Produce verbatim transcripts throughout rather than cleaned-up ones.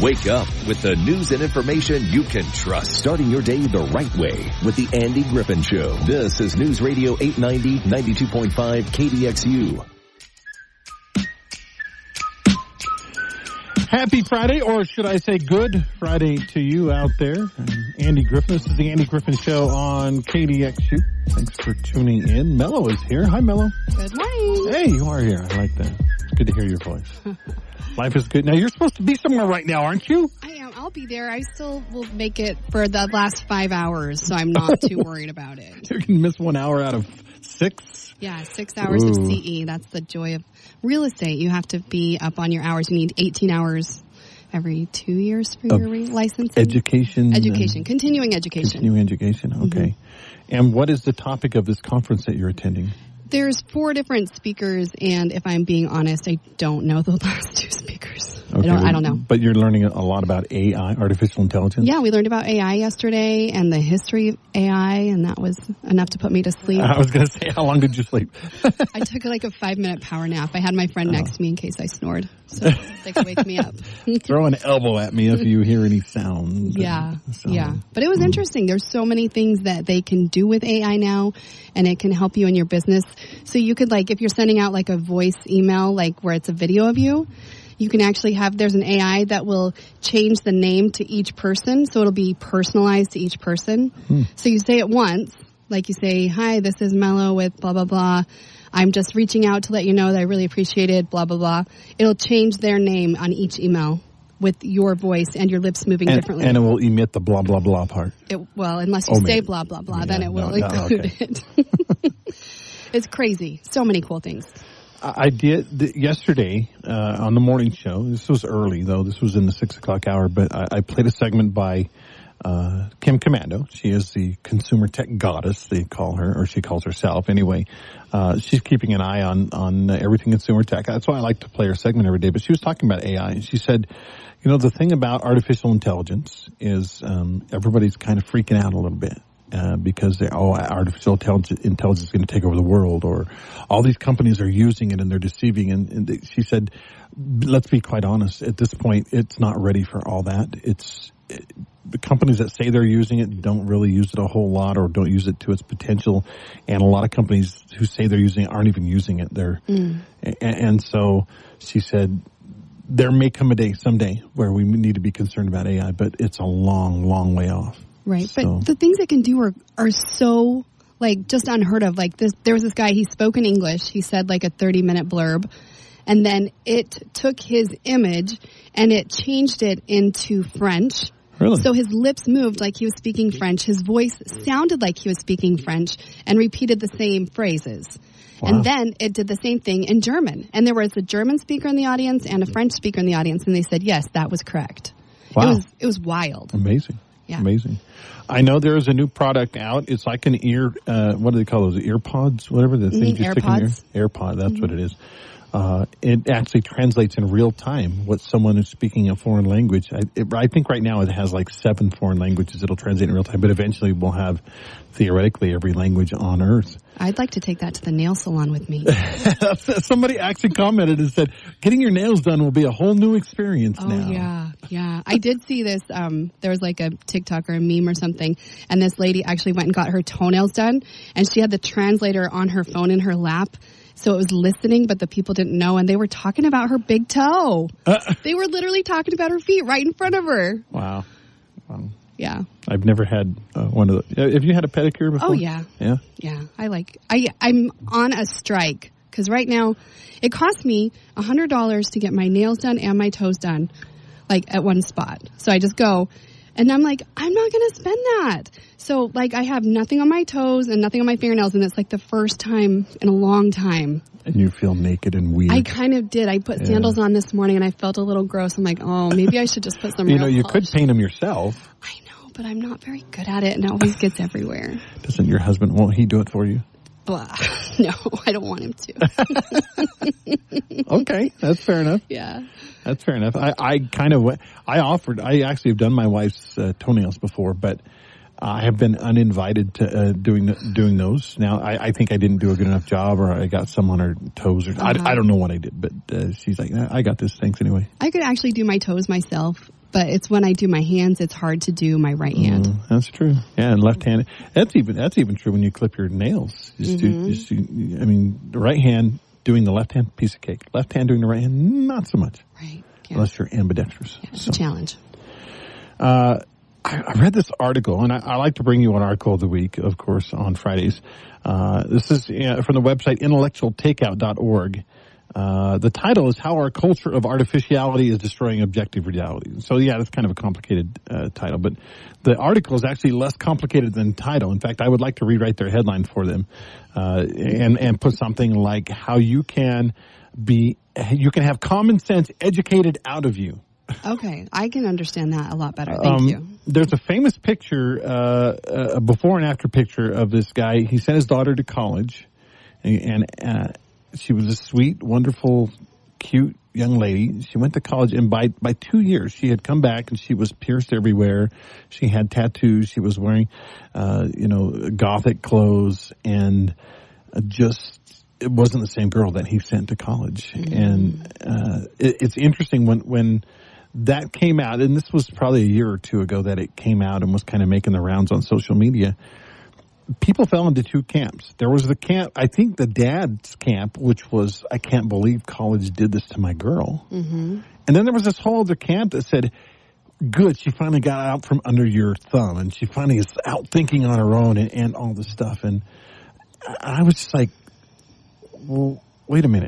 Wake up with the news and information you can trust. Starting your day the right way with the Andy Griffin Show. This is News Radio eight ninety, ninety-two point five K D X U. Happy Friday, or should I say good Friday to you out there. I'm Andy Griffin. This is the Andy Griffin Show on K D X U. Thanks for tuning in. Mello is here. Hi, Mello. Good morning. Hey, you are here. I like that. It's good to hear your voice. Life is good. Now, you're supposed to be somewhere right now, aren't you? I am. I'll be there. I still will make it for the last five hours, so I'm not too worried about it. You can miss one hour out of six? Yeah, six hours Ooh. of C E. That's the joy of real estate. You have to be up on your hours. You need eighteen hours every two years for Of your re- licensing. Education. Education. Continuing education. Continuing education. Okay. Mm-hmm. And what is the topic of this conference that you're attending? There's four different speakers, and if I'm being honest, I don't know the last two speakers. Okay, I don't, I don't know. But you're learning a lot about A I, artificial intelligence? Yeah, we learned about A I yesterday and the history of A I, and that was enough to put me to sleep. I was going to say, how long did you sleep? I took like a five-minute power nap. I had my friend next to me in case I snored, so they could wake me up. Throw an elbow at me if you hear any sound. Yeah, so, yeah. But it was mm. interesting. There's so many things that they can do with A I now, and it can help you in your business. So you could, like, if you're sending out like a voice email, like where it's a video of you, you can actually have, there's an A I that will change the name to each person, so it'll be personalized to each person. Hmm. So you say it once, like you say, hi, this is Mello with blah, blah, blah. I'm just reaching out to let you know that I really appreciated blah, blah, blah. It'll change their name on each email with your voice and your lips moving and, differently. And it will emit the blah, blah, blah part. It, well, unless you oh, say maybe. blah, blah, blah, yeah, then it will no, no, include okay. it. It's crazy. So many cool things. I did th- yesterday uh, on the morning show. This was early, though. This was in the six o'clock hour. But I, I played a segment by uh, Kim Komando. She is the consumer tech goddess, they call her, or she calls herself. Anyway, uh, she's keeping an eye on on everything consumer tech. That's why I like to play her segment every day. But she was talking about A I, and she said, you know, the thing about artificial intelligence is um, everybody's kind of freaking out a little bit. Uh, because they, oh, artificial intelligence, intelligence is going to take over the world, or all these companies are using it and they're deceiving. And, and they, she said, let's be quite honest, at this point, it's not ready for all that. It's it, the companies that say they're using it don't really use it a whole lot, or don't use it to its potential. And a lot of companies who say they're using it aren't even using it. They're, mm. and, and so she said, there may come a day someday where we need to be concerned about A I, but it's a long, long way off. Right, so. But the things it can do are are so, like, just unheard of. Like, this, there was this guy, he spoke in English. He said, like, a thirty-minute blurb. And then it took his image and it changed it into French. Really? So his lips moved like he was speaking French. His voice sounded like he was speaking French and repeated the same phrases. Wow. And then it did the same thing in German. And there was a German speaker in the audience and a French speaker in the audience. And they said, yes, that was correct. Wow. It was, it was wild. Amazing. Yeah. Amazing. I know there is a new product out. It's like an ear, uh, what do they call those? Ear pods? Whatever the thing you stick in your AirPod. That's mm-hmm. what it is. Uh, it actually translates in real time what someone is speaking a foreign language. I, it, I think right now it has like seven foreign languages. It'll translate in real time, but eventually we'll have theoretically every language on earth. I'd like to take that to the nail salon with me. Somebody actually commented and said, getting your nails done will be a whole new experience oh, now. Oh, yeah, yeah. I did see this. Um, there was like a TikTok or a meme or something, and this lady actually went and got her toenails done, and she had the translator on her phone in her lap. So it was listening, but the people didn't know, and they were talking about her big toe. Uh, they were literally talking about her feet right in front of her. Wow. wow. Yeah. I've never had uh, one of those. Have you had a pedicure before? Oh, yeah. Yeah? Yeah. I like, I, I'm on a strike, because right now it costs me one hundred dollars to get my nails done and my toes done, like at one spot. So I just go. And I'm like, I'm not going to spend that. So, like, I have nothing on my toes and nothing on my fingernails, and it's like the first time in a long time. And you feel naked and weird. I kind of did. I put yeah. sandals on this morning, and I felt a little gross. I'm like, oh, maybe I should just put some You real know, you polish. could paint them yourself. I know, but I'm not very good at it, and it always gets everywhere. Doesn't your husband, won't he do it for you? Blah. No, I don't want him to. Okay, that's fair enough. Yeah. That's fair enough. I, I kind of, I offered, I actually have done my wife's uh, toenails before, but I have been uninvited to uh, doing doing those. Now, I, I think I didn't do a good enough job, or I got some on her toes, or uh-huh. I, I don't know what I did, but uh, she's like, I got this, thanks anyway. I could actually do my toes myself, but it's when I do my hands, it's hard to do my right hand. Mm, that's true. Yeah, and left-handed. That's even that's even true when you clip your nails. Just mm-hmm. to, just to, I mean, the right hand doing the left hand, piece of cake. Left hand doing the right hand, not so much. Right. Yeah. Unless you're ambidextrous. Yeah, it's so. a challenge. Uh, I, I read this article, and I, I like to bring you an article of the week, of course, on Fridays. Uh, this is uh, from the website intellectual takeout dot org. Uh, the title is How Our Culture of Artificiality is Destroying Objective Reality. So, yeah, that's kind of a complicated uh, title, but the article is actually less complicated than the title. In fact, I would like to rewrite their headline for them uh, and, and put something like how you can be, you can have common sense educated out of you. Okay, I can understand that a lot better. Thank um, you. There's a famous picture, uh, a before and after picture of this guy. He sent his daughter to college, and, and uh, she was a sweet, wonderful, cute young lady. She went to college, and by by two years, she had come back, and she was pierced everywhere. She had tattoos. She was wearing, uh, you know, gothic clothes, and just it wasn't the same girl that he sent to college. Mm-hmm. And uh, it, it's interesting when when. That came out, and this was probably a year or two ago that it came out and was kind of making the rounds on social media. People fell into two camps. There was the camp, I think the dad's camp, which was, I can't believe college did this to my girl. Mm-hmm. And then there was this whole other camp that said, good, she finally got out from under your thumb, and she finally is out thinking on her own and, and all this stuff. And I was just like, well, wait a minute.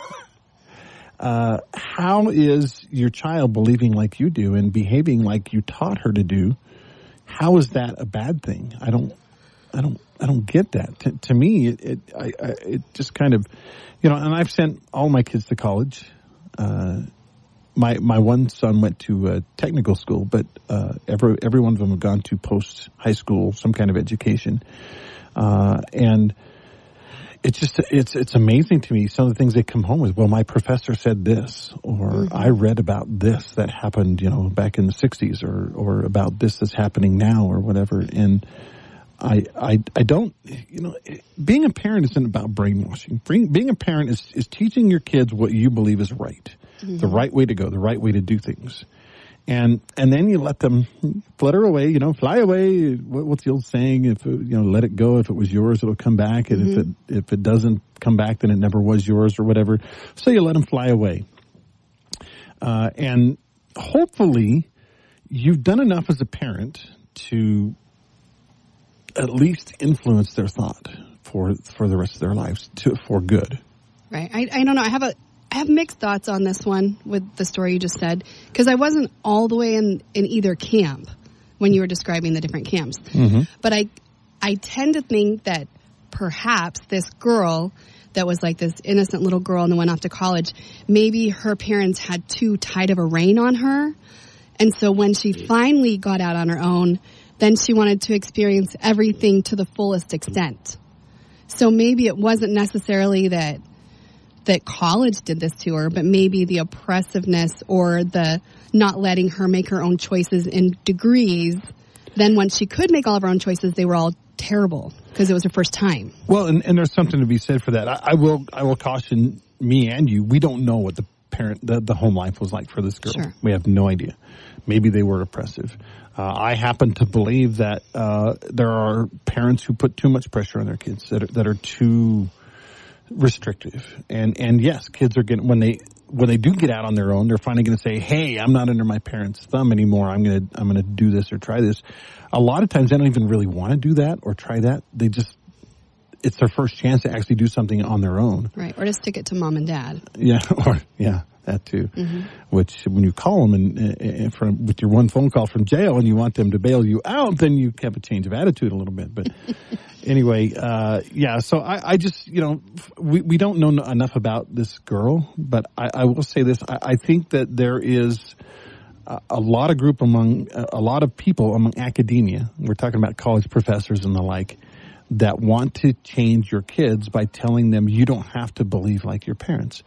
Uh, how is your child believing like you do and behaving like you taught her to do? How is that a bad thing? I don't, I don't, I don't get that. To, to me, it, it, I, I, it just kind of, you know, and I've sent all my kids to college. Uh, my, my one son went to a technical school, but, uh, every, every one of them have gone to post high school, some kind of education. Uh, and, It's just, it's, it's amazing to me, some of the things they come home with. Well, my professor said this, or mm-hmm. I read about this that happened, you know, back in the sixties, or, or about this that's happening now, or whatever. And I, I, I don't, you know, being a parent isn't about brainwashing. Being a parent is, is teaching your kids what you believe is right, mm-hmm. the right way to go, the right way to do things. And, and then you let them flutter away, you know, fly away. What's the old saying? If, it, you know, let it go. If it was yours, it'll come back. And mm-hmm. if it, if it doesn't come back, then it never was yours or whatever. So you let them fly away. Uh, and hopefully you've done enough as a parent to at least influence their thought for, for the rest of their lives to, for good. Right. I, I don't know. I have a, I have mixed thoughts on this one with the story you just said, because I wasn't all the way in, in either camp when you were describing the different camps. Mm-hmm. But I, I tend to think that perhaps this girl that was like this innocent little girl and then went off to college, maybe her parents had too tight of a rein on her. And so when she finally got out on her own, then she wanted to experience everything to the fullest extent. So maybe it wasn't necessarily that that college did this to her, but maybe the oppressiveness or the not letting her make her own choices in degrees. Then when she could make all of her own choices, they were all terrible because it was her first time. Well, and, and there's something to be said for that. I, I will I will caution me and you. We don't know what the parent the, the home life was like for this girl. Sure. We have no idea. Maybe they were oppressive. Uh, I happen to believe that uh, there are parents who put too much pressure on their kids that are, that are too restrictive. And and yes, kids are getting, when they when they do get out on their own, they're finally going to say, "Hey, I'm not under my parents' thumb anymore. I'm going to I'm going to do this or try this." A lot of times they don't even really want to do that or try that. They just, it's their first chance to actually do something on their own. Right, or to stick it to mom and dad. Yeah, or yeah, that too. Mm-hmm. Which when you call them and, and from with your one phone call from jail and you want them to bail you out, then you have a change of attitude a little bit. But anyway, uh, yeah, so I, I just, you know, we, we don't know enough about this girl, but I, I will say this. I, I think that there is a, a lot of group among, a lot of people among academia, we're talking about college professors and the like, that want to change your kids by telling them you don't have to believe like your parents.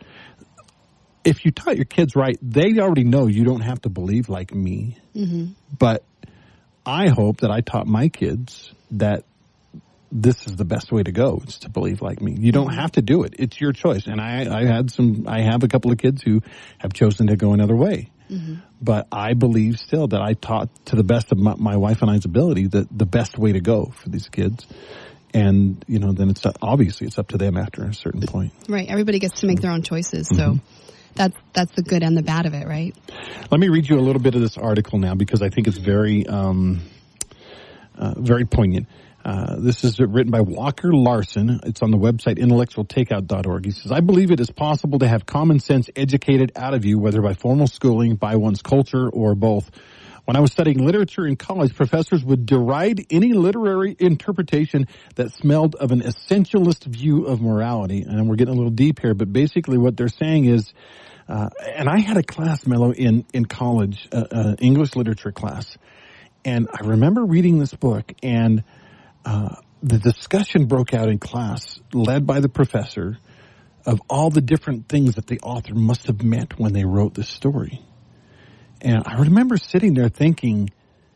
If you taught your kids right, they already know you don't have to believe like me. Mm-hmm. But I hope that I taught my kids that this is the best way to go, is to believe like me. You don't have to do it. It's your choice. And I, I had some, I have a couple of kids who have chosen to go another way. Mm-hmm. But I believe still that I taught to the best of my, my wife and I's ability that the best way to go for these kids. And, you know, then it's obviously it's up to them after a certain point. Right. Everybody gets to make their own choices. So mm-hmm. that's that's the good and the bad of it, right? Let me read you a little bit of this article now because I think it's very, um, uh, very poignant. Uh, this is written by Walker Larson. It's on the website intellectual takeout dot org. He says, I believe it is possible to have common sense educated out of you, whether by formal schooling, by one's culture, or both. When I was studying literature in college, professors would deride any literary interpretation that smelled of an essentialist view of morality. And we're getting a little deep here, but basically what they're saying is, uh, and I had a class, Mello, in, in college, uh, uh, English literature class. And I remember reading this book, and uh, the discussion broke out in class, led by the professor, of all the different things that the author must have meant when they wrote this story. And I remember sitting there thinking,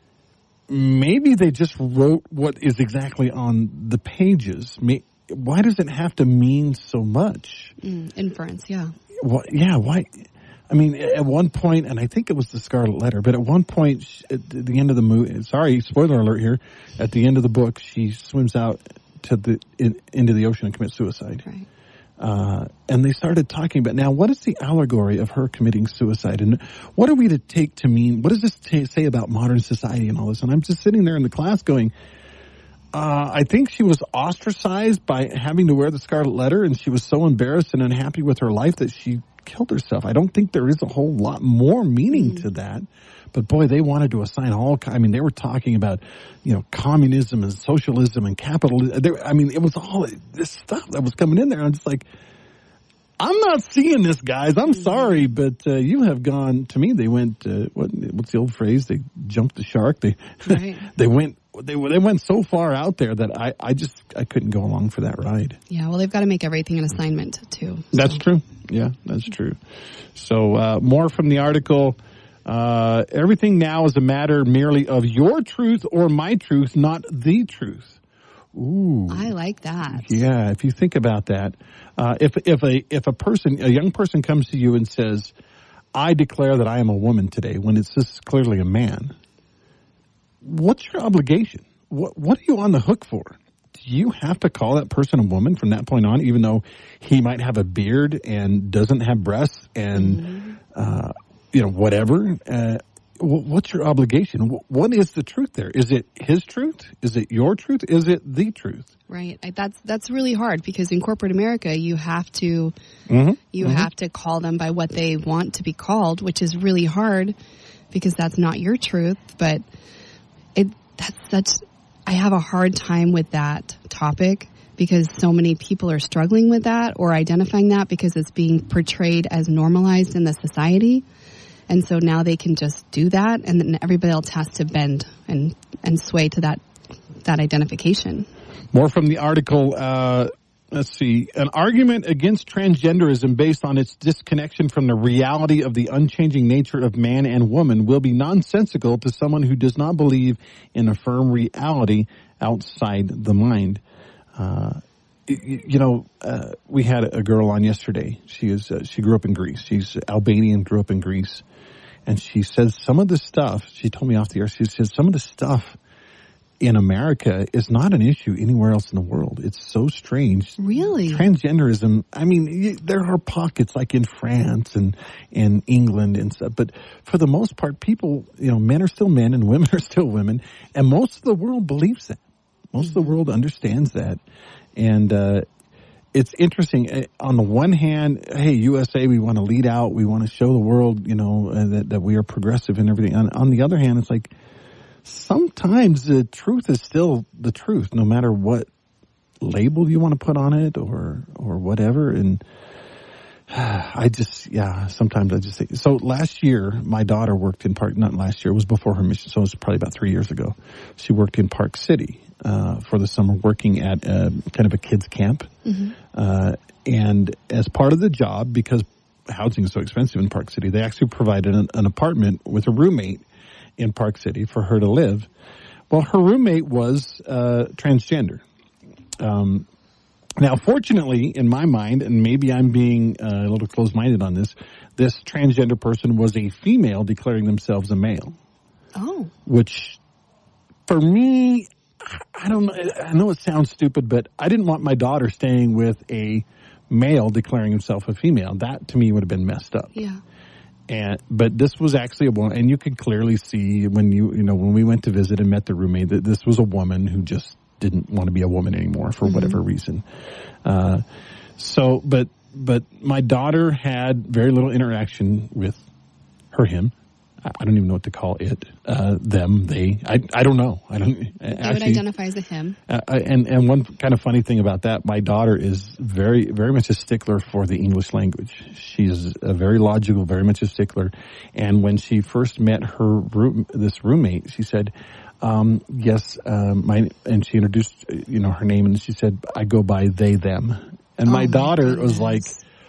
maybe they just wrote what is exactly on the pages. Why does it have to mean so much? Mm, inference, yeah. What, yeah, why? I mean, at one point, and I think it was the Scarlet Letter, but at one point, at the end of the movie, sorry, spoiler alert here, at the end of the book, she swims out to the in, into the ocean and commits suicide. Right. Uh, and they started talking about, now, what is the allegory of her committing suicide? And what are we to take to mean, what does this t- say about modern society and all this? And I'm just sitting there in the class going, uh, I think she was ostracized by having to wear the Scarlet Letter, and she was so embarrassed and unhappy with her life that she killed herself. I don't think there is a whole lot more meaning mm. to that. But boy, they wanted to assign all, I mean, they were talking about, you know, communism and socialism and capitalism. I mean, it was all this stuff that was coming in there. And I'm just like, I'm not seeing this, guys. I'm sorry, but uh, you have gone, to me, they went, uh, what, what's the old phrase? They jumped the shark. They, right. they went, they, they went so far out there that I, I just, I couldn't go along for that ride. Yeah, well, they've got to make everything an assignment, too. So. That's true. Yeah, that's true. So, uh, more from the article. Uh, everything now is a matter merely of your truth or my truth, not the truth. Ooh. I like that. Yeah, if you think about that. Uh, if, if a, if a person, a young person comes to you and says, I declare that I am a woman today, when it's this clearly a man, what's your obligation? What, what are you on the hook for? Do you have to call that person a woman from that point on, even though he might have a beard and doesn't have breasts and, mm-hmm. uh, you know, whatever, uh, what's your obligation? What is the truth there? Is it his truth? Is it your truth? Is it the truth? Right. That's that's really hard because in corporate America, you have to mm-hmm. you mm-hmm. have to call them by what they want to be called, which is really hard because that's not your truth. But it that's such. I have a hard time with that topic because so many people are struggling with that or identifying that because it's being portrayed as normalized in the society. And so now they can just do that, and then everybody else has to bend and, and sway to that that identification. More from the article. Uh, let's see. An argument against transgenderism based on its disconnection from the reality of the unchanging nature of man and woman will be nonsensical to someone who does not believe in a firm reality outside the mind. Uh, You know, uh, we had a girl on yesterday. She is, uh, she grew up in Greece. She's Albanian, grew up in Greece. And she says some of the stuff, she told me off the air, she says some of the stuff in America is not an issue anywhere else in the world. It's so strange. Really? Transgenderism, I mean, there are pockets like in France and in England and stuff. But for the most part, people, you know, men are still men and women are still women. And most of the world believes that. Most mm-hmm. of the world understands that. And uh, it's interesting. On the one hand, hey, U S A, we want to lead out. We want to show the world, you know, uh, that, that we are progressive and everything. On, on the other hand, it's like sometimes the truth is still the truth, no matter what label you want to put on it or or whatever. And uh, I just, yeah, sometimes I just think. So last year, my daughter worked in Park, not last year, it was before her mission, so it was probably about three years ago. She worked in Park City. Uh, for the summer, working at uh, kind of a kids camp. Mm-hmm. Uh, and as part of the job, because housing is so expensive in Park City, they actually provided an, an apartment with a roommate in Park City for her to live. Well, her roommate was uh, transgender. Um, Now, fortunately, in my mind, and maybe I'm being uh, a little closed-minded on this, this transgender person was a female declaring themselves a male. Oh. Which, for me, I don't know. I know it sounds stupid, but I didn't want my daughter staying with a male declaring himself a female. That, to me, would have been messed up. Yeah. And but this was actually a woman, and you could clearly see when you you know when we went to visit and met the roommate that this was a woman who just didn't want to be a woman anymore for mm-hmm. whatever reason. Uh, so, but but my daughter had very little interaction with her, him. I don't even know what to call it. Uh, them, they. I I don't know. I don't. They actually, would identify as a him. Uh, and and one kind of funny thing about that, my daughter is very very much a stickler for the English language. She's a very logical, very much a stickler. And when she first met her room, this roommate, she said, um, "Yes, um, my," and she introduced you know her name, and she said, "I go by they them." And my oh daughter my was like,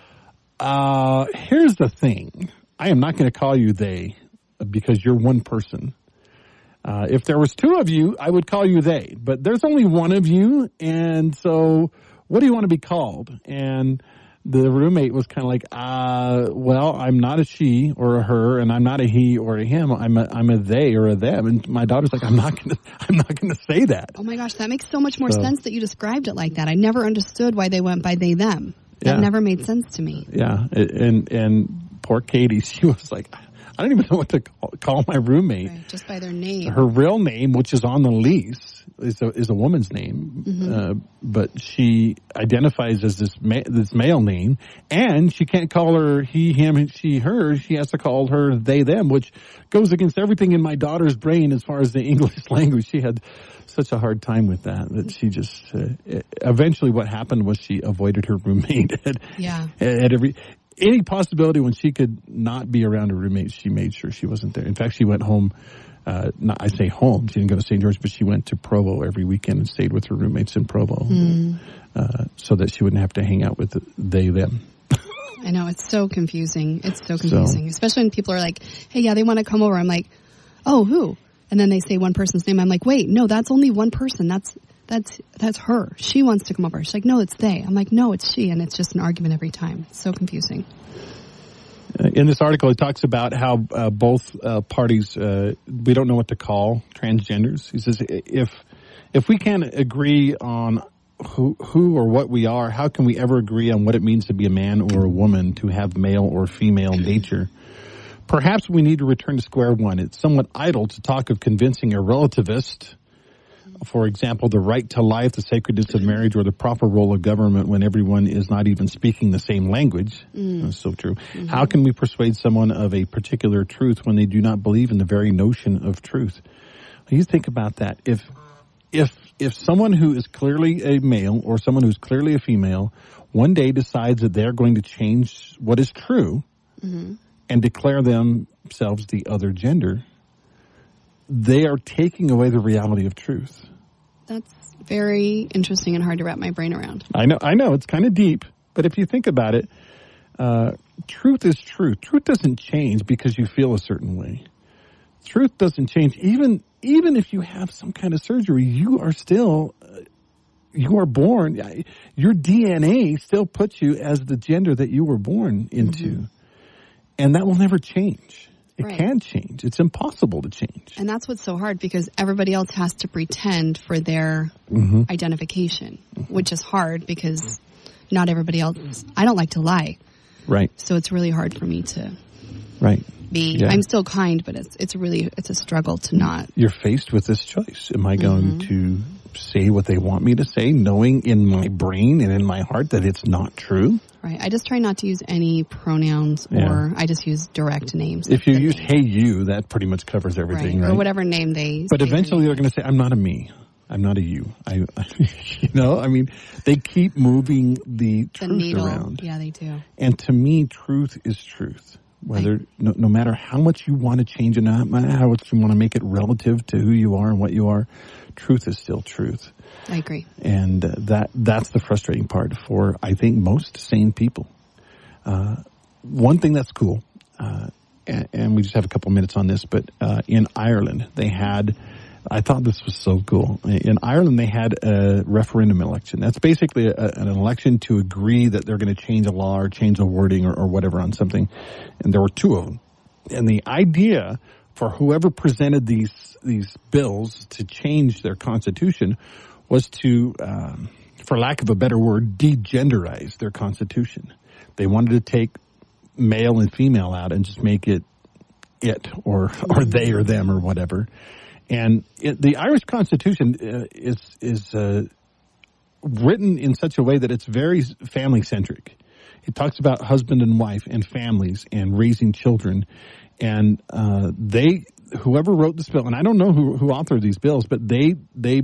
uh, "Here's the thing. I am not going to call you they." Because you're one person. Uh, if there was two of you, I would call you they. But there's only one of you, and so what do you want to be called? And the roommate was kind of like, uh, well, I'm not a she or a her, and I'm not a he or a him. I'm a I'm a they or a them. And my daughter's like, I'm not gonna I'm not gonna say that. Oh my gosh, that makes so much more so, sense that you described it like that. I never understood why they went by they them. That yeah. never made sense to me. Yeah, and and poor Katie, she was like, I don't even know what to call, call my roommate. Right, just by their name. Her real name, which is on the lease, is a, is a woman's name, mm-hmm. uh, but she identifies as this ma- this male name, and she can't call her he, him, she, her. She has to call her they, them, which goes against everything in my daughter's brain as far as the English language. She had such a hard time with that that she just uh, eventually what happened was she avoided her roommate at, yeah. at every. Any possibility when she could not be around her roommates, she made sure she wasn't there. In fact, she went home, uh, not, I say home, she didn't go to Saint George, but she went to Provo every weekend and stayed with her roommates in Provo mm. uh, so that she wouldn't have to hang out with the, they, them. I know, it's so confusing. It's so confusing, so, especially when people are like, hey, yeah, they want to come over. I'm like, oh, who? And then they say one person's name. I'm like, wait, no, that's only one person. That's That's that's her. She wants to come over. She's like, no, it's they. I'm like, no, it's she. And it's just an argument every time. It's so confusing. Uh, in this article, it talks about how uh, both uh, parties, uh, we don't know what to call transgenders. He says, if if we can't agree on who, who or what we are, how can we ever agree on what it means to be a man or a woman, to have male or female nature? Perhaps we need to return to square one. It's somewhat idle to talk of convincing a relativist, for example, the right to life, the sacredness of marriage, or the proper role of government when everyone is not even speaking the same language. Mm. That's so true. Mm-hmm. How can we persuade someone of a particular truth when they do not believe in the very notion of truth? You think about that. If if if someone who is clearly a male or someone who's clearly a female one day decides that they're going to change what is true mm-hmm. and declare themselves the other gender, they are taking away the reality of truth. That's very interesting and hard to wrap my brain around. I know, I know, it's kind of deep, but if you think about it, uh, truth is truth. Truth doesn't change because you feel a certain way. Truth doesn't change. Even even if you have some kind of surgery, you are still, uh, you are born, your D N A still puts you as the gender that you were born into. Mm-hmm. And that will never change. It right. can't change. It's impossible to change. And that's what's so hard because everybody else has to pretend for their mm-hmm. identification, mm-hmm. which is hard because not everybody else, I don't like to lie. Right. So it's really hard for me to right. be, yeah. I'm still kind, but it's it's really, it's a struggle to not. You're faced with this choice. Am I going mm-hmm. to say what they want me to say, knowing in my brain and in my heart that it's not true? Right. I just try not to use any pronouns or yeah. I just use direct names. If you use hey you, that pretty much covers everything, right? right? Or whatever name they But eventually they're going to say, I'm not a me. I'm not a you. I, you know, I mean, they keep moving the, the truth needle. around. Yeah, they do. And to me, truth is truth. Whether, I, no, no matter how much you want to change it, no matter how much you want to make it relative to who you are and what you are, truth is still truth. I agree. And uh, that that's the frustrating part for, I think, most sane people. Uh, one thing that's cool, uh, and, and we just have a couple minutes on this, but uh, in Ireland, they had I thought this was so cool. In Ireland, they had a referendum election. That's basically a, an election to agree that they're going to change a law or change a wording or, or whatever on something. And there were two of them. And the idea for whoever presented these these bills to change their constitution was to, um, for lack of a better word, degenderize their constitution. They wanted to take male and female out and just make it it or or they or them or whatever. And it, the Irish Constitution uh, is is uh, written in such a way that it's very family centric. It talks about husband and wife and families and raising children. And uh, they, whoever wrote this bill, and I don't know who, who authored these bills, but they they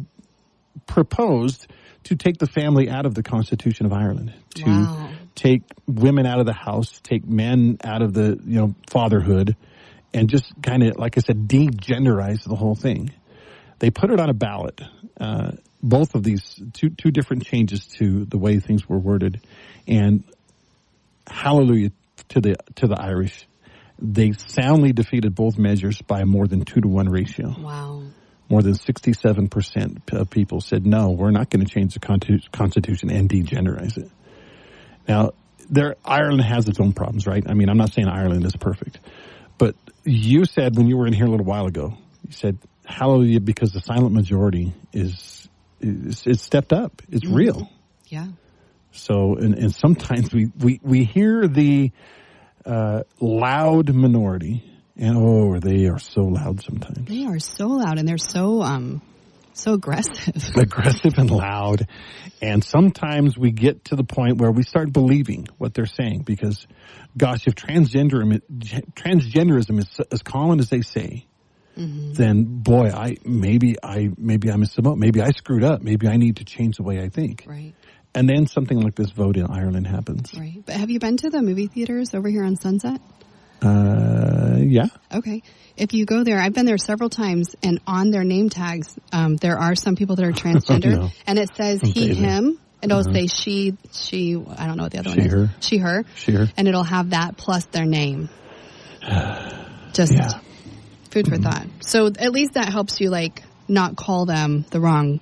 proposed to take the family out of the Constitution of Ireland, to Wow. take women out of the house, take men out of the you know fatherhood. And just kind of, like I said, de-genderize the whole thing. They put it on a ballot. Uh, both of these two two different changes to the way things were worded, and hallelujah to the to the Irish. They soundly defeated both measures by more than two to one ratio. Wow. More than sixty-seven percent of people said no, we're not going to change the Constitution and de-genderize it. Now, there Ireland has its own problems, right? I mean, I'm not saying Ireland is perfect, but you said when you were in here a little while ago, you said, hallelujah, because the silent majority is, is, is stepped up. It's mm-hmm. real. Yeah. So, and, and sometimes we, we, we hear the uh, loud minority, and oh, they are so loud sometimes. They are so loud, and they're so, um, so aggressive. Aggressive and loud. And sometimes we get to the point where we start believing what they're saying because, gosh, if transgender, transgenderism is as common as they say, mm-hmm. then boy, I maybe I maybe I missed the boat. Maybe I screwed up. Maybe I need to change the way I think. Right. And then something like this vote in Ireland happens. Right. But have you been to the movie theaters over here on Sunset? Uh, yeah. Okay. If you go there, I've been there several times, and on their name tags, um, there are some people that are transgender, no. and it says Don't he, say him, and it'll Uh-huh. say she, she, I don't know what the other She, one is. her. She, her. She, her. And it'll have that plus their name. Just Yeah. food for Mm-hmm. thought. So at least that helps you, like, not call them the wrong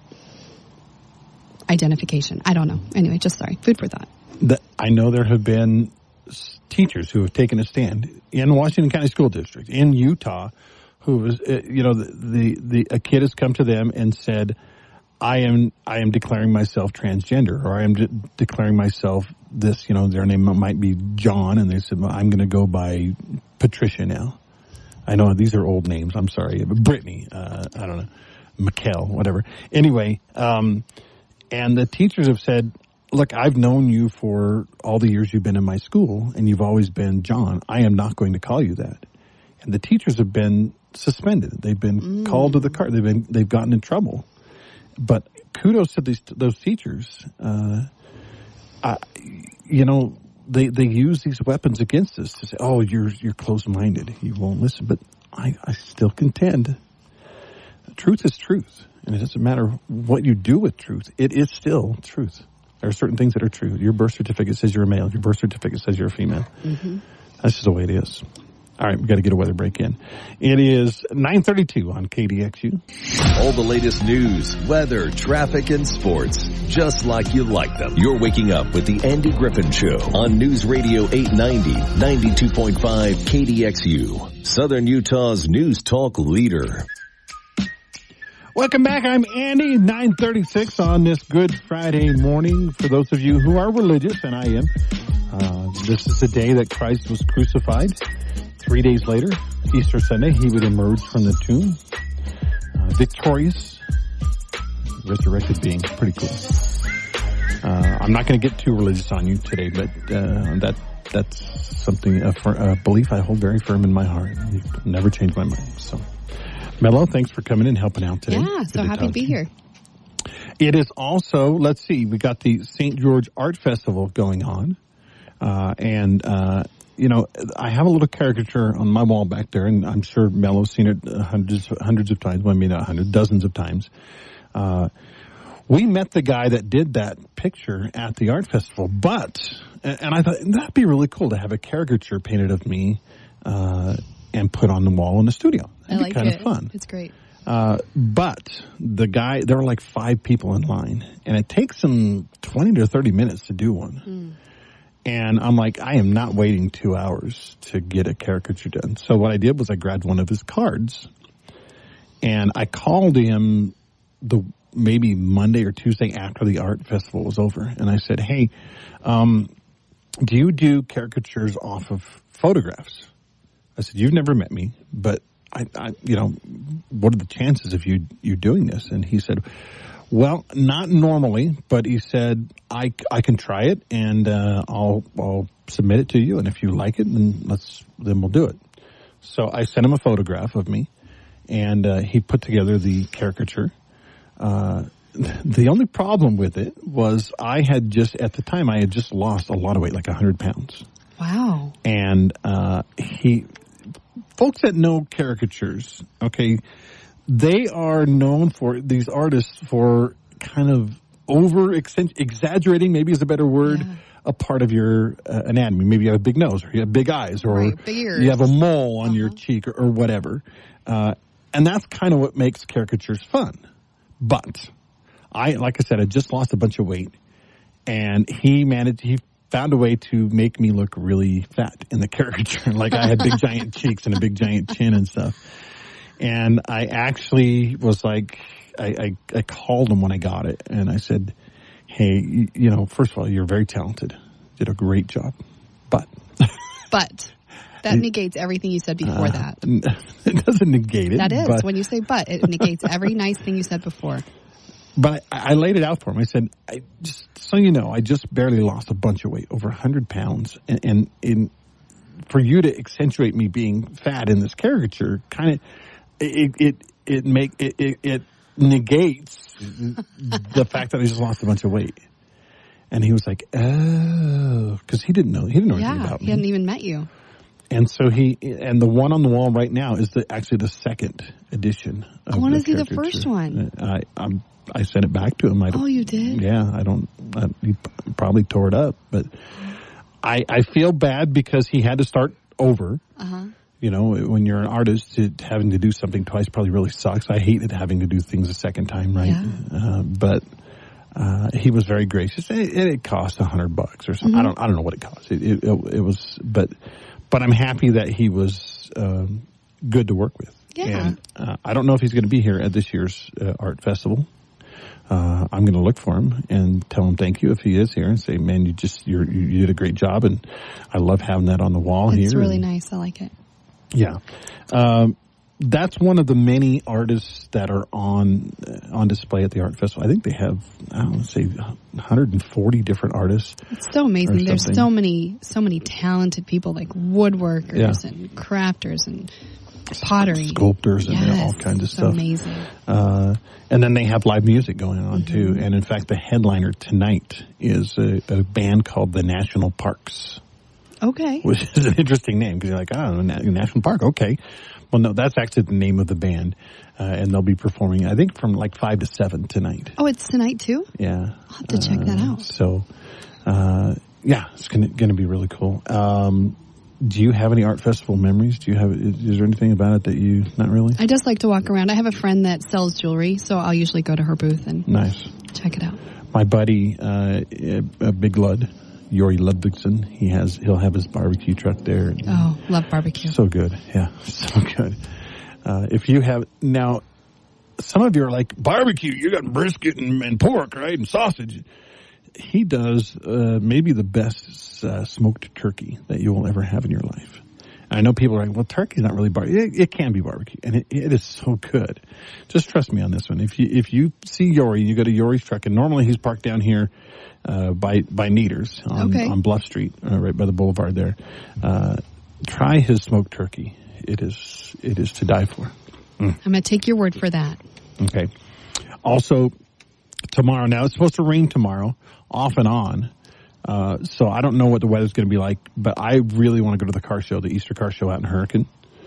identification. I don't know. Anyway, just sorry. Food for thought. The, I know there have been s- teachers who have taken a stand in Washington County School District, in Utah, who was, uh, you know, the, the, the a kid has come to them and said, I am, I am declaring myself transgender, or I am de- declaring myself this, you know, their name might be John, and they said, well, I'm going to go by Patricia now. I know these are old names. I'm sorry. Brittany, uh, I don't know, Mikkel, whatever. Anyway, um, and the teachers have said, look, I've known you for all the years you've been in my school, and you've always been John. I am not going to call you that. And the teachers have been suspended. They've been mm. called to the car. They've been, they've gotten in trouble. But kudos to these, those teachers. Uh, I, you know, they, they use these weapons against us to say, oh, you're, you're closed-minded. You won't listen. But I, I still contend. Truth is truth. And it doesn't matter what you do with truth. It is still truth. There are certain things that are true. Your birth certificate says you're a male. Your birth certificate says you're a female. Mm-hmm. That's just the way it is. All right, we've got to get a weather break in. It is nine thirty-two on K D X U. All the latest news, weather, traffic, and sports, just like you like them. You're waking up with the Andy Griffin Show on News Radio eight ninety, ninety-two point five K D X U, Southern Utah's news talk leader. Welcome back. I'm Andy, nine thirty-six on this Good Friday morning. For those of you who are religious, and I am, uh, this is the day that Christ was crucified. Three days later, Easter Sunday, he would emerge from the tomb, uh, victorious, resurrected being. Pretty cool. Uh, I'm not going to get too religious on you today, but uh, that that's something, a, a belief I hold very firm in my heart. You never change my mind. So, Mello, thanks for coming and helping out today. Yeah, so happy to be here. It is also, let's see, we got the Saint George Art Festival going on, uh, and uh you know, I have a little caricature on my wall back there, and I'm sure Mello's seen it hundreds, hundreds of times. Well, I mean, not hundreds, dozens of times. Uh, we met the guy that did that picture at the art festival, but, and I thought that'd be really cool to have a caricature painted of me, uh, and put on the wall in the studio. That'd I like be kind it. of fun. It's great. Uh, but the guy, there were like five people in line, and it takes him twenty to thirty minutes to do one. Mm. And I'm like, I am not waiting two hours to get a caricature done. So what I did was I grabbed one of his cards, and I called him the maybe Monday or Tuesday after the art festival was over, and I said, hey, um, do you do caricatures off of photographs? I said, you've never met me, but I, I you know, what are the chances of you you doing this? And he said, well, not normally, but he said, I, I can try it, and uh, I'll I'll submit it to you, and if you like it, then let's then we'll do it. So I sent him a photograph of me, and uh, he put together the caricature. Uh, the only problem with it was I had just, at the time, I had just lost a lot of weight, like one hundred pounds. Wow. And uh, he, folks that know caricatures, okay, they are known for, these artists, for kind of over exaggerating, maybe is a better word, yeah. a part of your uh, anatomy. Maybe you have a big nose, or you have big eyes, or right, big ears. You have a mole on uh-huh. your cheek, or, or whatever. Uh, and that's kind of what makes caricatures fun. But I, like I said, I just lost a bunch of weight, and he managed, he found a way to make me look really fat in the caricature. Like I had big giant cheeks and a big giant chin and stuff. And I actually was like, I, I, I called him when I got it, and I said, hey, you, you know, first of all, you're very talented. Did a great job. But. But. That negates everything you said before uh, that. It doesn't negate it. That is. But, when you say but, it negates every nice thing you said before. But I, I laid it out for him. I said, I just so you know, I just barely lost a bunch of weight, over one hundred pounds. And, and in, for you to accentuate me being fat in this caricature, kind of, it, it, it, make, it, it, it negates the fact that I just lost a bunch of weight. And he was like, oh, because he didn't know, he didn't know yeah, anything about me. He hadn't even met you. And so he, and the one on the wall right now is the, actually the second edition. Of I want to see the caricature. first one. I, I'm, I sent it back to him. I oh, you did? Yeah, I don't, I, he probably tore it up, but I, I feel bad because he had to start over. Uh-huh. You know, when you're an artist, it, having to do something twice probably really sucks. I hated having to do things a second time, right? Yeah. Uh, but, uh, he was very gracious. It, it cost a hundred bucks or something. Mm-hmm. I don't, I don't know what it cost. It, it, it, it was, but, But I'm happy that he was um, good to work with. Yeah. And uh, I don't know if he's going to be here at this year's uh, art festival. Uh, I'm going to look for him and tell him thank you if he is here, and say, man, you just you're, you you did a great job, and I love having that on the wall it's here. It's really and, nice. I like it. Yeah. Um, that's one of the many artists that are on uh, on display at the art festival. I think they have, I don't know, say one hundred forty different artists. It's so amazing. There's so many, so many talented people, like woodworkers yeah. and crafters and pottery, sculptors, and yes, all kinds of so stuff. Amazing. Uh, and then they have live music going on mm-hmm. too. And in fact, the headliner tonight is a, a band called the National Parks. Okay. Which is an interesting name because you're like, oh, National Park, okay. Well, no, that's actually the name of the band, uh, and they'll be performing, I think, from like five to seven tonight. Oh, it's tonight too? Yeah. I'll have to uh, check that out. So, uh, yeah, it's going to be really cool. Um, do you have any art festival memories? Do you have? Is, is there anything about it that you not really? I just like to walk around. I have a friend that sells jewelry, so I'll usually go to her booth and nice check it out. My buddy, uh, a Big Lud. Yori Ludvigsen, he has, he'll have his barbecue truck there. Oh, love barbecue. So good. Yeah, so good. Uh, if you have, now, some of you are like, barbecue, you got brisket and, and pork, right, and sausage. He does uh, maybe the best uh, smoked turkey that you will ever have in your life. I know people are like, well, turkey's not really barbecue. It, it can be barbecue, and it, it is so good. Just trust me on this one. If you if you see Yori, you go to Yori's truck, and normally he's parked down here uh, by by Neaters on, okay. on Bluff Street, uh, right by the boulevard there. Uh, try his smoked turkey. It is it is to die for. Mm. I'm going to take your word for that. Okay. Also, tomorrow, now it's supposed to rain tomorrow, off and on. Uh, so I don't know what the weather's going to be like, but I really want to go to the car show, the Easter car show out in Hurricane.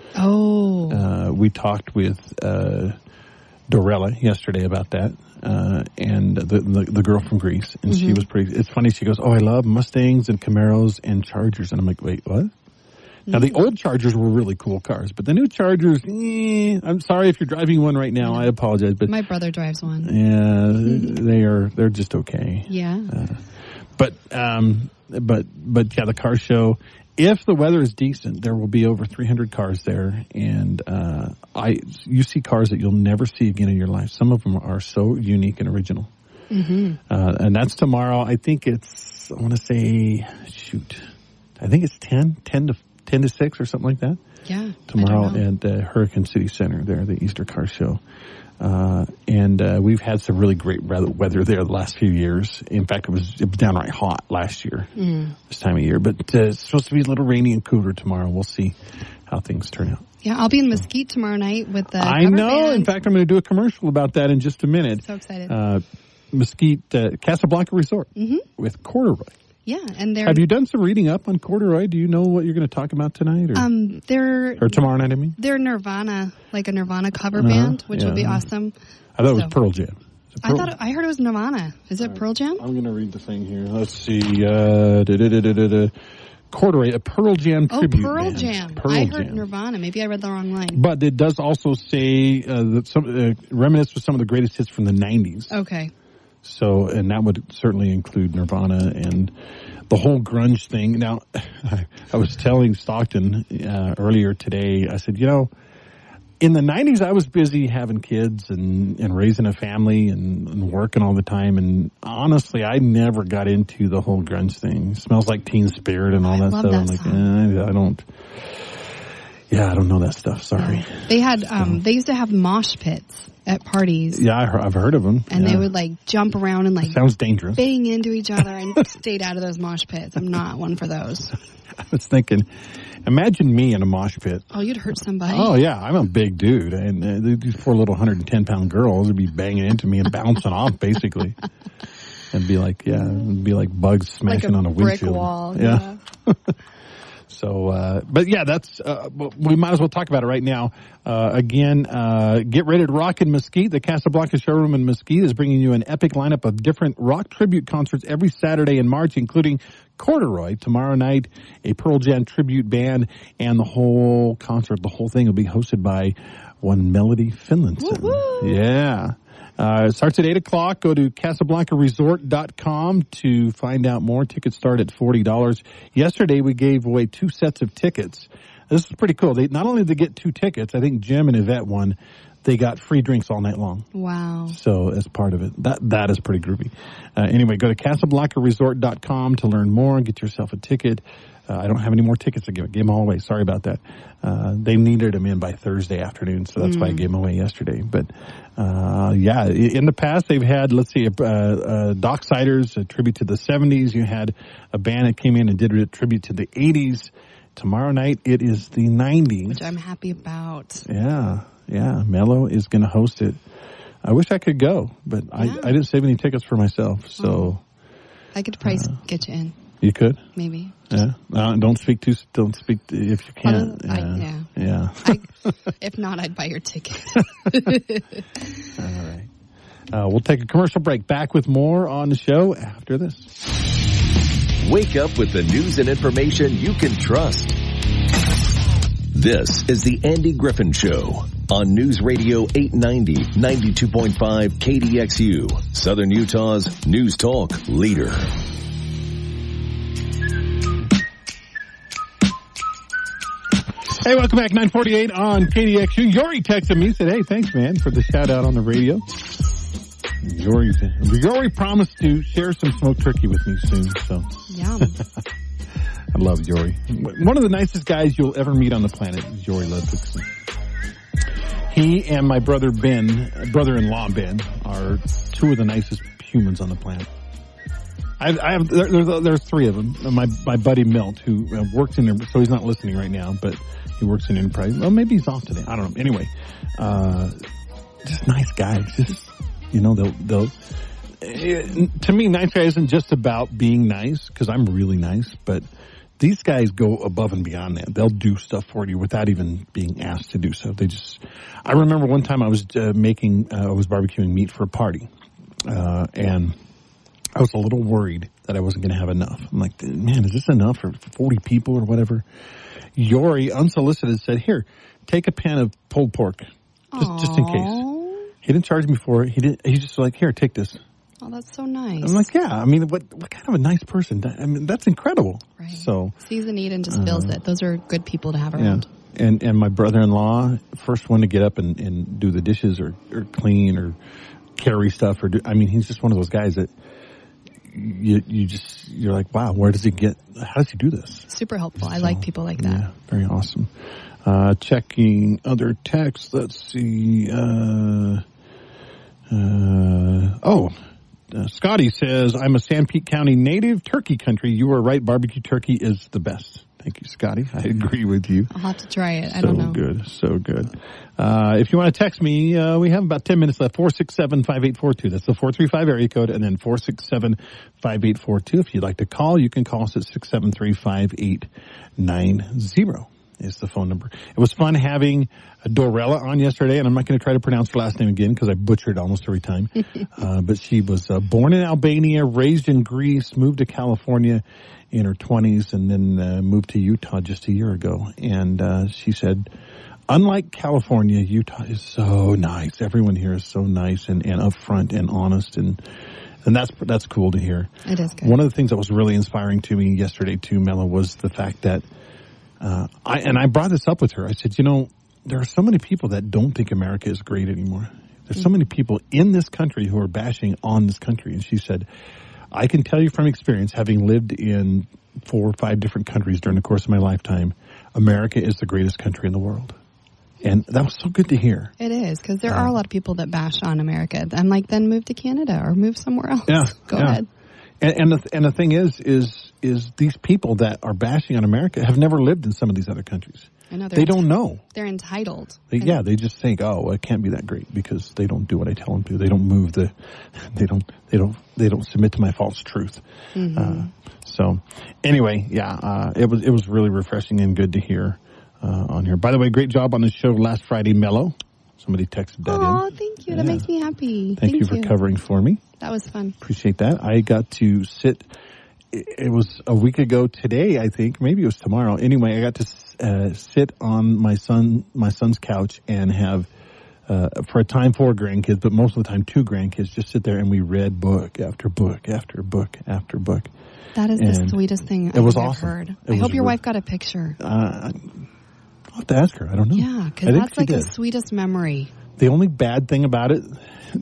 Oh. Uh, we talked with uh, Dorella yesterday about that, uh, and the, the the girl from Greece, and mm-hmm. she was pretty. It's funny. She goes, "Oh, I love Mustangs and Camaros and Chargers," and I'm like, "Wait, what?" Now, the old Chargers were really cool cars, but the new Chargers, eh, I'm sorry if you're driving one right now. I apologize, but my brother drives one. Yeah, they are. They're just okay. Yeah. Uh, but um, but but yeah, the car show. If the weather is decent, there will be over three hundred cars there, and uh, I you see cars that you'll never see again in your life. Some of them are so unique and original. Mm-hmm. Uh, and that's tomorrow. I think it's. I want to say, shoot, I think it's ten, ten to. ten to six or something like that. Yeah. Tomorrow at the Hurricane City Center there, the Easter Car Show. Uh, and, uh, we've had some really great weather there the last few years. In fact, it was, it was downright hot last year, mm. this time of year. But, uh, it's supposed to be a little rainy and cooler tomorrow. We'll see how things turn out. Yeah, I'll be in Mesquite tomorrow night with the I cover know. band. In fact, I'm going to do a commercial about that in just a minute. So excited. Uh, Mesquite, uh, Casablanca Resort mm-hmm. with Corduroy. Yeah, and they're... Have you done some reading up on Corduroy? Do you know what you're going to talk about tonight? Or, um, they're... Or tomorrow night, I mean? They're Nirvana, like a Nirvana cover uh-huh, band, which yeah. would be awesome. I thought so. it was Pearl Jam. I thought it, I heard it was Nirvana. Is it Pearl Jam? I'm going to read the thing here. Let's see. Uh, da, da, da, da, da. Corduroy, a Pearl Jam oh, tribute Pearl band. Jam. Pearl I heard Jam. Nirvana. Maybe I read the wrong line. But it does also say uh, that some uh, reminisce with some of the greatest hits from the nineties. Okay. So, and that would certainly include Nirvana and the whole grunge thing. Now, I was telling Stockton uh, earlier today, I said, you know, in the nineties, I was busy having kids and, and raising a family and, and working all the time. And honestly, I never got into the whole grunge thing. It smells like Teen Spirit and all I that love stuff. That I'm like, song. eh, I don't. Yeah, I don't know that stuff. Sorry. They had, um, they used to have mosh pits at parties. Yeah, I, I've heard of them. And yeah. they would like jump around and like sounds dangerous. Bang into each other and stayed out of those mosh pits. I'm not one for those. I was thinking, imagine me in a mosh pit. Oh, you'd hurt somebody. Oh yeah, I'm a big dude, and uh, these poor little one hundred ten pound girls would be banging into me and bouncing off basically, and be like, yeah, it'd be like bugs smashing like a on a brick windshield. wall. Yeah. yeah. So, uh, but yeah, that's, uh, we might as well talk about it right now. Uh, again, uh, get ready to rock in Mesquite. The Casablanca showroom in Mesquite is bringing you an epic lineup of different rock tribute concerts every Saturday in March, including Corduroy tomorrow night, a Pearl Jam tribute band, and the whole concert, the whole thing will be hosted by one Melody Finlinson. Woo-hoo. Yeah. Uh, it starts at eight o'clock. Go to Casablanca Resort dot com to find out more. Tickets start at forty dollars. Yesterday, we gave away two sets of tickets. This is pretty cool. They not only did they get two tickets, I think Jim and Yvette won, they got free drinks all night long. Wow. So as part of it, that that is pretty groovy. Uh, anyway, go to Casablanca Resort dot com to learn more and get yourself a ticket. Uh, I don't have any more tickets to give. I gave them all away. Sorry about that. Uh, they needed them in by Thursday afternoon, so that's mm. why I gave them away yesterday. But, uh, yeah, in the past they've had, let's see, uh, uh, Docksiders, a tribute to the seventies. You had a band that came in and did a tribute to the eighties. Tomorrow night it is the nineties. Which I'm happy about. Yeah, yeah. Mello is going to host it. I wish I could go, but yeah. I, I didn't save any tickets for myself, so. Oh. I could probably uh, get you in. You could? Maybe. Yeah. Uh, don't speak too, don't speak to, if you can't. Uh, yeah. I, yeah. Yeah. I, if not, I'd buy your ticket. All right. Uh, we'll take a commercial break. Back with more on the show after this. Wake up with the news and information you can trust. This is the Andy Griffin Show on News Radio eight ninety, ninety-two point five K D X U, Southern Utah's news talk leader. Hey, welcome back. nine forty-eight on K D X U. Yori texted me, said, hey, thanks, man, for the shout out on the radio. Yori, Yori promised to share some smoked turkey with me soon, so. Yum. I love Yori. One of the nicest guys you'll ever meet on the planet is Yori Ludwigson. He and my brother Ben, brother-in-law Ben, are two of the nicest humans on the planet. I, I have, there, there's, there's three of them. My, my buddy Milt, who uh, works in, so he's not listening right now, but he works in Enterprise. Well, maybe he's off today. I don't know. Anyway, uh, just nice guys. Just, you know, they'll, they'll, it, to me, nice guy isn't just about being nice, because I'm really nice, but these guys go above and beyond that. They'll do stuff for you without even being asked to do so. They just, I remember one time I was uh, making, uh, I was barbecuing meat for a party, uh, and I was a little worried that I wasn't going to have enough. I'm like, man, is this enough for forty people or whatever? Yori, unsolicited, said, here, take a pan of pulled pork, just Aww. just in case. He didn't charge me for it. He didn't. He's just like, here, take this. Oh, that's so nice. I'm like, yeah. I mean, what what kind of a nice person? That, I mean, that's incredible. Right. So sees the need and just fills uh, it. Those are good people to have yeah. around. And and my brother-in-law, first one to get up and, and do the dishes or, or clean or carry stuff or do. I mean, he's just one of those guys that you you just you're like, wow, where does he get? How does he do this? Super helpful. So, I like people like that. Yeah, very awesome. Uh, checking other texts. Let's see. Uh, uh, oh, uh, Scotty says, I'm a Sanpete County native, turkey country. You are right. Barbecue turkey is the best. Thank you, Scotty. I agree with you. I'll have to try it. I so don't know. good. So good. Uh, if you want to text me, uh, we have about ten minutes left. four six seven, five eight four two. That's the four three five area code, and then four six seven, five eight four two. If you'd like to call, you can call us at six seven three, five eight nine zero. Is the phone number. It was fun having Dorella on yesterday, and I'm not going to try to pronounce her last name again because I butcher it almost every time. uh, but she was uh, born in Albania, raised in Greece, moved to California in her twenties, and then uh, moved to Utah just a year ago. And uh, she said, unlike California, Utah is so nice. Everyone here is so nice and, and upfront and honest, and and that's that's cool to hear. It is good. One of the things that was really inspiring to me yesterday, too, Mela, was the fact that Uh, I, and I brought this up with her. I said, you know, there are so many people that don't think America is great anymore. There's so many people in this country who are bashing on this country. And she said, I can tell you from experience, having lived in four or five different countries during the course of my lifetime, America is the greatest country in the world. And that was so good to hear. It is, because there uh, are a lot of people that bash on America. I'm like, then move to Canada or move somewhere else. Yeah, Go yeah. ahead. And, and, the, and the thing is, is, is these people that are bashing on America have never lived in some of these other countries. I know, they don't know. They're entitled. They, yeah, they just think, oh, it can't be that great because they don't do what I tell them to. They don't move the, they don't, they don't, they don't submit to my false truth. Mm-hmm. Uh, so, anyway, yeah, uh, it was it was really refreshing and good to hear uh, on here. By the way, great job on the show last Friday, Mello. Somebody texted that Aww, in. thank you. That Yeah. makes me happy. Thank, Thank you for you. covering for me. That was fun. Appreciate that. I got to sit. It was a week ago today, I think. Maybe it was tomorrow. Anyway, I got to uh, sit on my son, my son's couch and have, uh, for a time, four grandkids, but most of the time, two grandkids, just sit there and we read book after book after book after book. That is And the sweetest thing it was I've awesome. heard. It I hope was your re- wife got a picture. Uh, I'll have to ask her. I don't know. Yeah, I because think that's she like did. the sweetest memory. The only bad thing about it,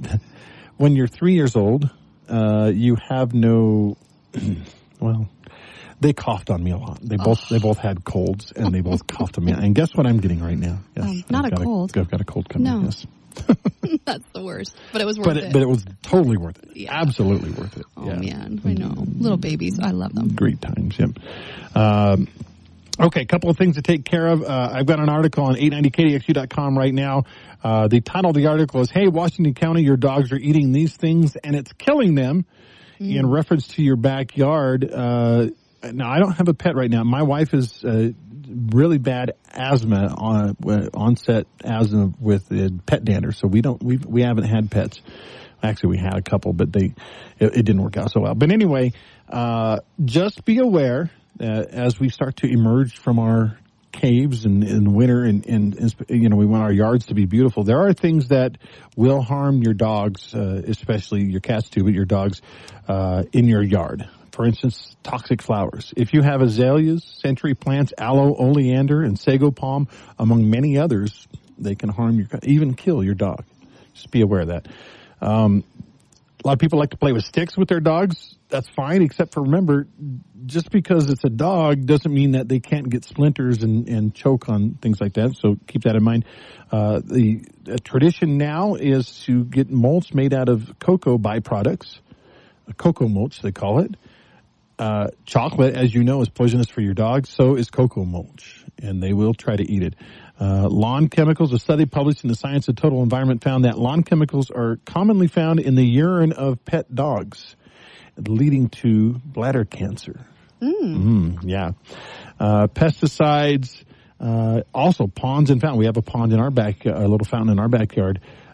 when you're three years old, uh, you have no, well, they coughed on me a lot. They both, Oh. they both had colds and they both coughed on me. And guess what I'm getting right now? Yes, Um, not I've a got cold. I've got a cold coming. No. Yes. That's the worst. But it was worth But it. it, but it was totally worth it. Yeah. Absolutely worth it. Oh, yeah. man. I know. Little babies. I love them. Great times, yep. Um, okay, a couple of things to take care of. Uh, I've got an article on eight ninety K D X U dot com right now. Uh, the title of the article is, Hey, Washington County, your dogs are eating these things and it's killing them. Mm. In reference to your backyard. Uh, now, I don't have a pet right now. My wife is uh, really bad asthma, on, uh, onset asthma with uh, pet dander. So we don't, we we haven't had pets. Actually, we had a couple, but they, it, it didn't work out so well. But anyway, uh, just be aware that as we start to emerge from our caves in, in winter and, and, and, you know, we want our yards to be beautiful. There are things that will harm your dogs, uh, especially your cats too, but your dogs, uh, in your yard. For instance, toxic flowers. If you have azaleas, century plants, aloe, oleander, and sago palm, among many others, they can harm your, even kill your dog. Just be aware of that. Um, a lot of people like to play with sticks with their dogs. That's fine, except for remember, just because it's a dog doesn't mean that they can't get splinters and, and choke on things like that. So keep that in mind. Uh, the, the tradition now is to get mulch made out of cocoa byproducts, a cocoa mulch they call it. Uh, chocolate, as you know, is poisonous for your dogs. So is cocoa mulch, and they will try to eat it. Uh, lawn chemicals, a study published in the Science of Total Environment found that lawn chemicals are commonly found in the urine of pet dogs, leading to bladder cancer. Mm. Mm, yeah. Uh, pesticides, uh, also ponds and fountains. We have a pond in our back, a little fountain in our backyard.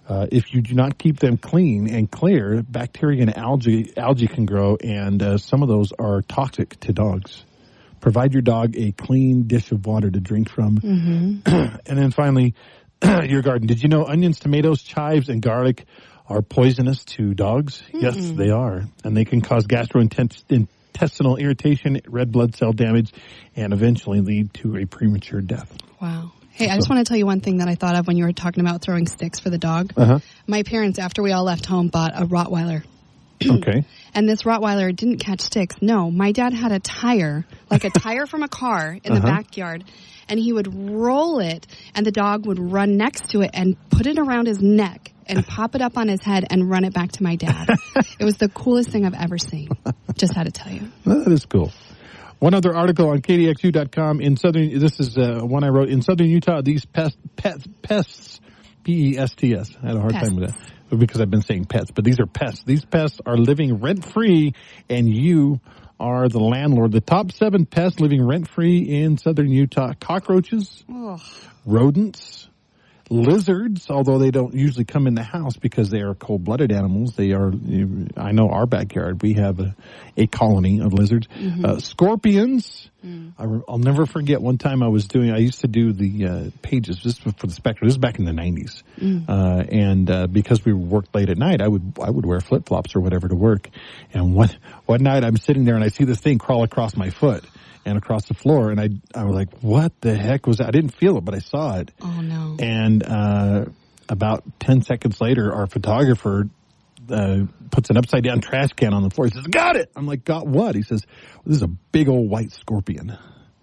Uh, if you do not keep them clean and clear, bacteria and algae algae can grow, and uh, some of those are toxic to dogs. Provide your dog a clean dish of water to drink from. Mm-hmm. And then finally, your garden. Did you know onions, tomatoes, chives, and garlic are poisonous to dogs? Mm-mm. Yes, they are. And they can cause gastrointestinal irritation, red blood cell damage, and eventually lead to a premature death. Wow. Hey, I just want to tell you one thing that I thought of when you were talking about throwing sticks for the dog. Uh-huh. My parents, after we all left home, bought a Rottweiler. Okay. And this Rottweiler didn't catch sticks. No, my dad had a tire, like a tire from a car in uh-huh. the backyard, and he would roll it, and the dog would run next to it and put it around his neck and pop it up on his head and run it back to my dad. It was the coolest thing I've ever seen. Just had to tell you. That is cool. One other article on K D X U dot com in southern, this is uh, one I wrote, in southern Utah, these pest, pets, pests, P E S T S. I had a hard pests. time with that because I've been saying pets, but these are pests. These pests are living rent-free, and you are the landlord. The top seven pests living rent-free in southern Utah: cockroaches, Ugh. rodents, lizards, although they don't usually come in the house because they are cold-blooded animals. They are, I know our backyard, we have a, a colony of lizards. Mm-hmm. Uh, scorpions. Mm. I, I'll never forget one time I was doing, I used to do the uh, pages just for the Spectrum. This is back in the nineties. Mm. Uh, and uh, because we worked late at night, I would I would wear flip-flops or whatever to work. And one, one night I'm sitting there and I see this thing crawl across my foot and across the floor, and I I was like, what the heck was that? I didn't feel it, but I saw it. Oh, no. And uh, about ten seconds later, our photographer uh, puts an upside-down trash can on the floor. He says, got it! I'm like, got what? He says, well, this is a big old white scorpion.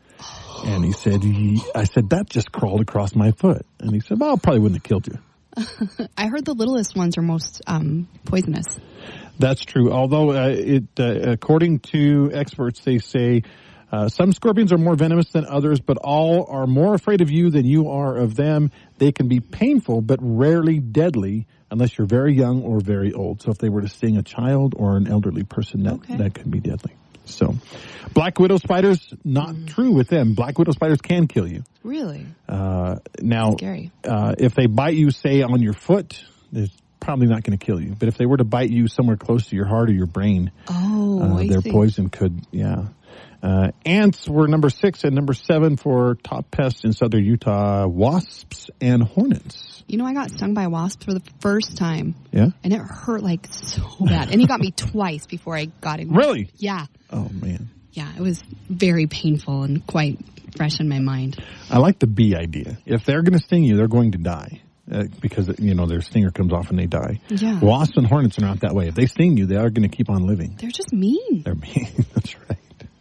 Oh. And he said, he, I said, that just crawled across my foot. And he said, well, it probably wouldn't have killed you. I heard the littlest ones are most um, poisonous. That's true. Although, uh, it uh, according to experts, they say Uh, some scorpions are more venomous than others, but all are more afraid of you than you are of them. They can be painful, but rarely deadly unless you're very young or very old. So if they were to sting a child or an elderly person, that, okay. that could be deadly. So black widow spiders, not mm. true with them. Black widow spiders can kill you. Really? Uh, now, scary. Uh, if they bite you, say, on your foot, there's probably not going to kill you. But if they were to bite you somewhere close to your heart or your brain, oh, uh, their see. poison could, yeah. Uh, ants were number six, and number seven for top pests in southern Utah, wasps and hornets. You know, I got stung by a wasp for the first time. Yeah? And it hurt like so bad. And he got me twice before I got him. Really? Yeah. Oh, man. Yeah, it was very painful and quite fresh in my mind. I like the bee idea. If they're going to sting you, they're going to die. Uh, because, you know, their stinger comes off and they die. Yeah. Wasps and hornets are not that way. If they sting you, they are going to keep on living. They're just mean. They're mean. That's right.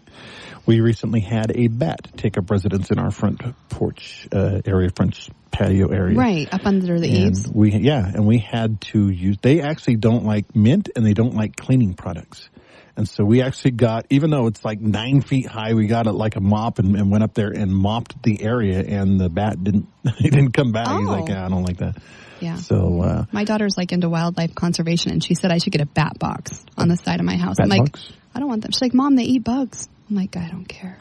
We recently had a bat take up residence in our front porch uh, area, front patio area. Right, up under the and eaves. We, yeah, and we had to use, they actually don't like mint and they don't like cleaning products. And so we actually got, even though it's like nine feet high, we got it like a mop and, and went up there and mopped the area, and the bat didn't, he didn't come back. Oh. He's like, yeah, I don't like that. Yeah. So, uh. My daughter's like into wildlife conservation, and she said I should get a bat box on the side of my house. Bat I'm like, box? I don't want them. She's like, Mom, they eat bugs. I'm like, I don't care.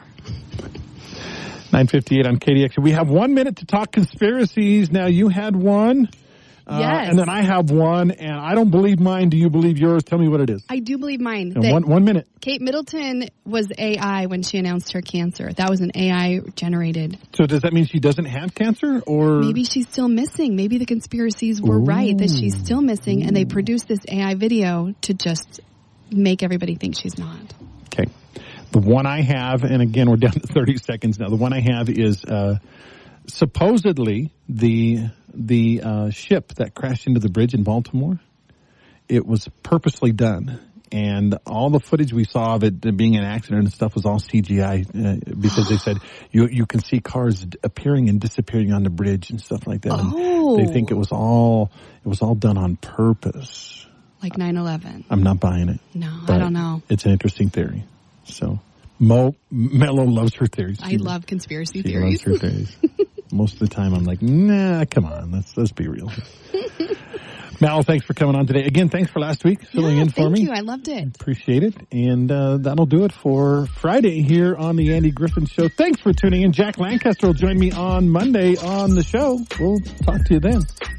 nine fifty-eight on K D X. We have one minute to talk conspiracies. Now, you had one. Uh, yes. And then I have one, and I don't believe mine. Do you believe yours? Tell me what it is. I do believe mine. And one, one minute. Kate Middleton was A I when she announced her cancer. That was an A I generated. So does that mean she doesn't have cancer, or? Maybe she's still missing. Maybe the conspiracies were Ooh. right that she's still missing, Ooh. and they produced this A I video to just make everybody think she's not. Okay. The one I have, and again, we're down to thirty seconds now. The one I have is uh, supposedly the the uh, ship that crashed into the bridge in Baltimore. It was purposely done, and all the footage we saw of it being an accident and stuff was all C G I uh, because they said you you can see cars appearing and disappearing on the bridge and stuff like that. Oh. And they think it was all it was all done on purpose, like nine eleven. I'm not buying it. No, I don't know. It's an interesting theory. So, Mo, Mello loves her theories. I love conspiracy she theories. She loves her theories. Most of the time, I'm like, nah, come on, let's let's be real. Mal, thanks for coming on today. Again, thanks for last week, filling yeah, in for thank me. Thank you, I loved it. Appreciate it. And uh, that'll do it for Friday here on the Andy Griffin Show. Thanks for tuning in. Jack Lancaster will join me on Monday on the show. We'll talk to you then.